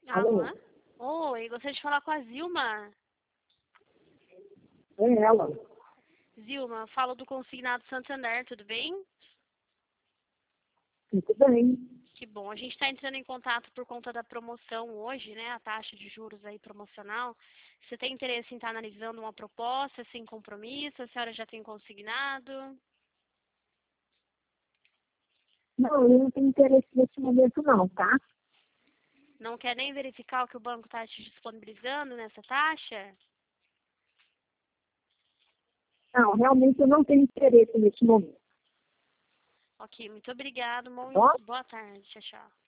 Alô? Alô? Oi, gostaria de falar com a Zilma. É ela. Zilma, falo do Consignado Santander, tudo bem? Tudo bem. Que bom. A gente está entrando em contato por conta da promoção hoje, né? A taxa de juros aí promocional. Você tem interesse em estar analisando uma proposta sem compromisso? A senhora já tem consignado? Não, eu não tenho interesse nesse momento não, tá? Não quer nem verificar o que o banco está te disponibilizando nessa taxa? Não, realmente eu não tenho interesse nesse momento, Ok, muito obrigado. tá bom? Boa tarde. Tchau, tchau.